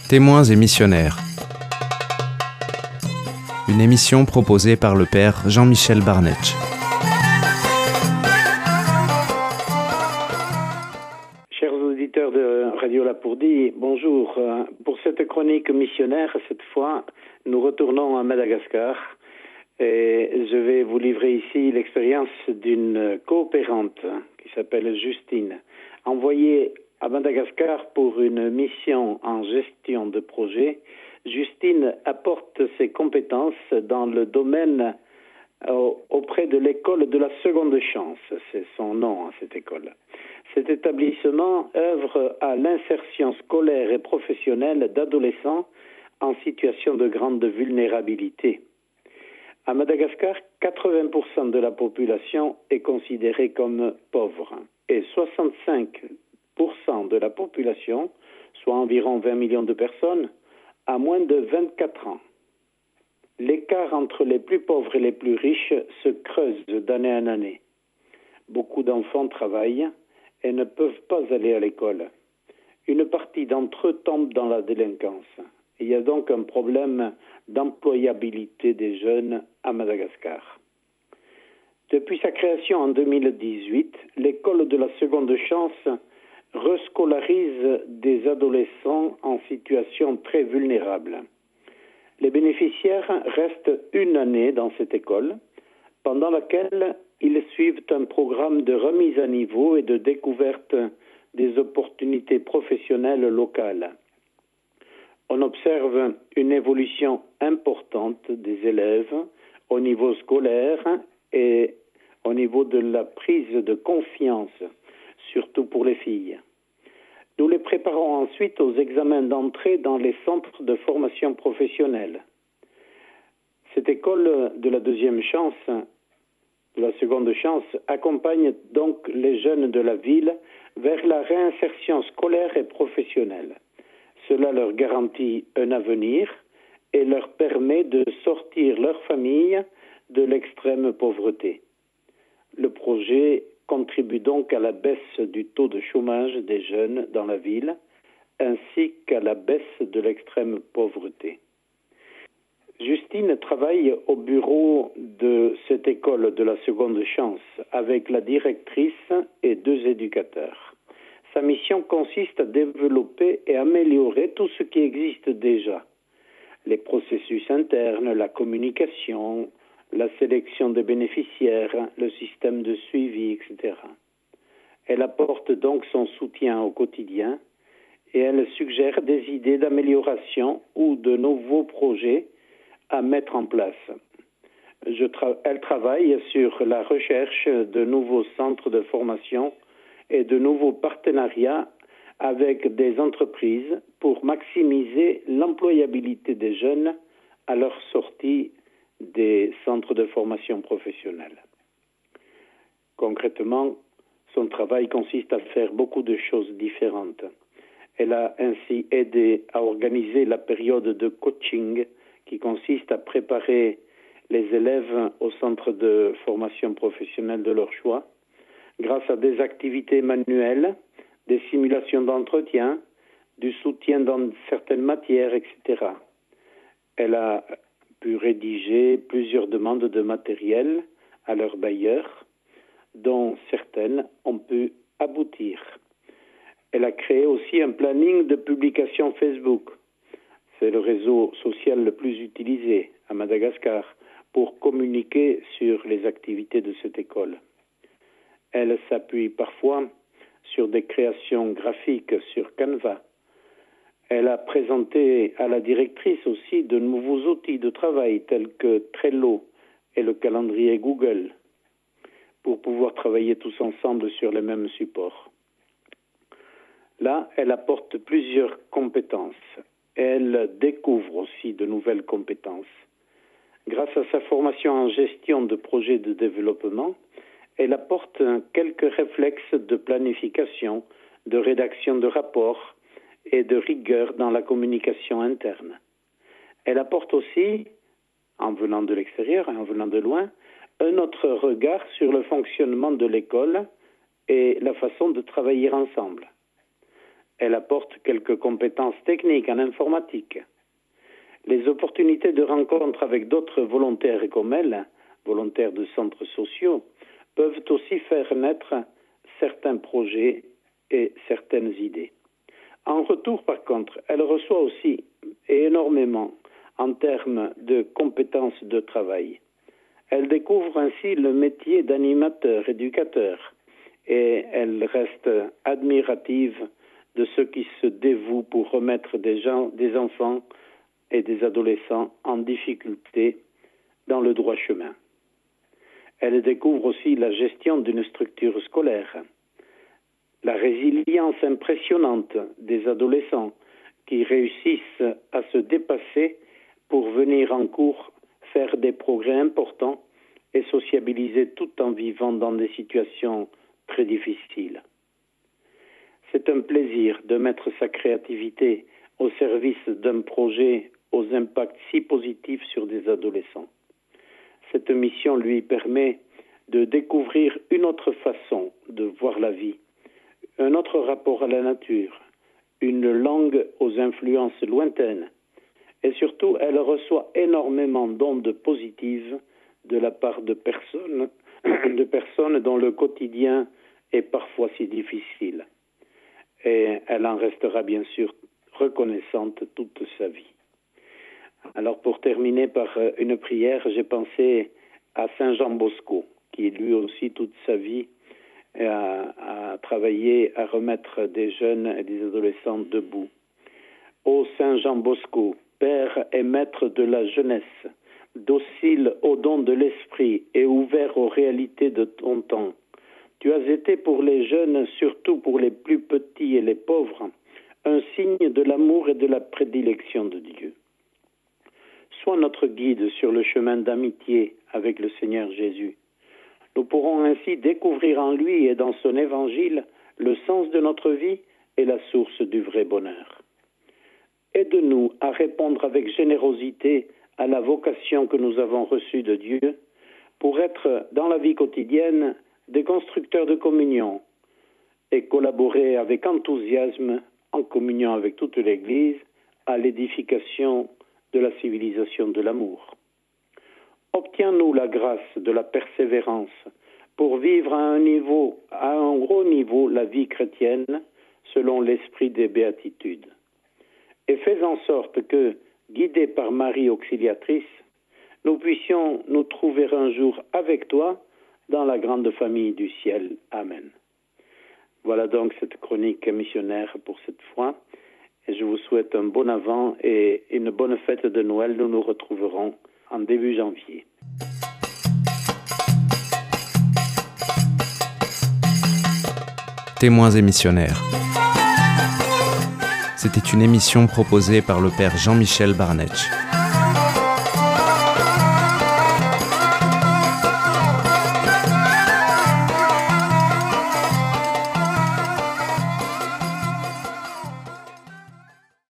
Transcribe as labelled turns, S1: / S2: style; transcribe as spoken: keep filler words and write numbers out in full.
S1: Témoins et missionnaires. Une émission proposée par le père Jean-Michel Barnetch.
S2: Chers auditeurs de Radio Lapourdie, bonjour. Pour cette chronique missionnaire, cette fois, nous retournons à Madagascar et je vais vous livrer ici l'expérience d'une coopérante qui s'appelle Justine, envoyée à Madagascar pour une mission en gestion de projet. Justine apporte ses compétences dans le domaine euh, auprès de l'école de la seconde chance. C'est son nom, hein, cette école. Cet établissement œuvre à l'insertion scolaire et professionnelle d'adolescents en situation de grande vulnérabilité. À Madagascar, quatre-vingts pour cent de la population est considérée comme pauvre et soixante-cinq pour cent de la population, soit environ vingt millions de personnes, a moins de vingt-quatre ans. L'écart entre les plus pauvres et les plus riches se creuse d'année en année. Beaucoup d'enfants travaillent et ne peuvent pas aller à l'école. Une partie d'entre eux tombe dans la délinquance. Il y a donc un problème d'employabilité des jeunes à Madagascar. Depuis sa création en deux mille dix-huit, l'école de la seconde chance rescolarise des adolescents en situation très vulnérable. Les bénéficiaires restent une année dans cette école, pendant laquelle ils suivent un programme de remise à niveau et de découverte des opportunités professionnelles locales. On observe une évolution importante des élèves au niveau scolaire et au niveau de la prise de confiance, surtout pour les filles. Nous les préparons ensuite aux examens d'entrée dans les centres de formation professionnelle. Cette école de la deuxième chance, de la seconde chance, accompagne donc les jeunes de la ville vers la réinsertion scolaire et professionnelle. Cela leur garantit un avenir et leur permet de sortir leur famille de l'extrême pauvreté. Le projet contribue donc à la baisse du taux de chômage des jeunes dans la ville, ainsi qu'à la baisse de l'extrême pauvreté. Justine travaille au bureau de cette école de la seconde chance avec la directrice et deux éducateurs. Sa mission consiste à développer et améliorer tout ce qui existe déjà. Les processus internes, la communication, la sélection des bénéficiaires, le système de suivi, et cetera. Elle apporte donc son soutien au quotidien et elle suggère des idées d'amélioration ou de nouveaux projets à mettre en place. Je tra- elle travaille sur la recherche de nouveaux centres de formation et de nouveaux partenariats avec des entreprises pour maximiser l'employabilité des jeunes à leur sortie des centres de formation professionnelle. Concrètement, son travail consiste à faire beaucoup de choses différentes. Elle a ainsi aidé à organiser la période de coaching qui consiste à préparer les élèves au centre de formation professionnelle de leur choix, grâce à des activités manuelles, des simulations d'entretien, du soutien dans certaines matières, et cetera. Elle a pu rédiger plusieurs demandes de matériel à leurs bailleurs, dont certaines ont pu aboutir. Elle a créé aussi un planning de publication Facebook. C'est le réseau social le plus utilisé à Madagascar pour communiquer sur les activités de cette école. Elle s'appuie parfois sur des créations graphiques sur Canva. Elle a présenté à la directrice aussi de nouveaux outils de travail tels que Trello et le calendrier Google pour pouvoir travailler tous ensemble sur les mêmes supports. Là, elle apporte plusieurs compétences. Elle découvre aussi de nouvelles compétences. Grâce à sa formation en gestion de projets de développement, elle apporte quelques réflexes de planification, de rédaction de rapports et de rigueur dans la communication interne. Elle apporte aussi, en venant de l'extérieur, en venant de loin, un autre regard sur le fonctionnement de l'école et la façon de travailler ensemble. Elle apporte quelques compétences techniques en informatique. Les opportunités de rencontre avec d'autres volontaires comme elle, volontaires de centres sociaux, peuvent aussi faire naître certains projets et certaines idées. En retour, par contre, elle reçoit aussi et énormément en termes de compétences de travail. Elle découvre ainsi le métier d'animateur, éducateur, et elle reste admirative de ceux qui se dévouent pour remettre des gens, des enfants et des adolescents en difficulté dans le droit chemin. Elle découvre aussi la gestion d'une structure scolaire, la résilience impressionnante des adolescents qui réussissent à se dépasser pour venir en cours faire des progrès importants et sociabiliser tout en vivant dans des situations très difficiles. C'est un plaisir de mettre sa créativité au service d'un projet aux impacts si positifs sur des adolescents. Cette mission lui permet de découvrir une autre façon de voir la vie, un autre rapport à la nature, une langue aux influences lointaines, et surtout, elle reçoit énormément d'ondes positives de la part de personnes, de personnes dont le quotidien est parfois si difficile. Et elle en restera bien sûr reconnaissante toute sa vie. Alors pour terminer par une prière, j'ai pensé à Saint Jean Bosco, qui lui aussi toute sa vie a, a travaillé à remettre des jeunes et des adolescents debout. Ô Saint Jean Bosco, Père et Maître de la jeunesse, docile aux dons de l'esprit et ouvert aux réalités de ton temps, tu as été pour les jeunes, surtout pour les plus petits et les pauvres, un signe de l'amour et de la prédilection de Dieu. Sois notre guide sur le chemin d'amitié avec le Seigneur Jésus. Nous pourrons ainsi découvrir en lui et dans son évangile le sens de notre vie et la source du vrai bonheur. Aide-nous à répondre avec générosité à la vocation que nous avons reçue de Dieu pour être dans la vie quotidienne des constructeurs de communion et collaborer avec enthousiasme en communion avec toute l'Église à l'édification de la civilisation de l'amour. Obtiens-nous la grâce de la persévérance pour vivre à un niveau, à un haut niveau la vie chrétienne selon l'esprit des béatitudes. Et fais en sorte que, guidés par Marie Auxiliatrice, nous puissions nous trouver un jour avec toi dans la grande famille du ciel. Amen. Voilà donc cette chronique missionnaire pour cette fois. Et je vous souhaite un bon avant et une bonne fête de Noël. Nous nous retrouverons en début janvier.
S1: Témoins et missionnaires. C'était une émission proposée par le père Jean-Michel Barnetch.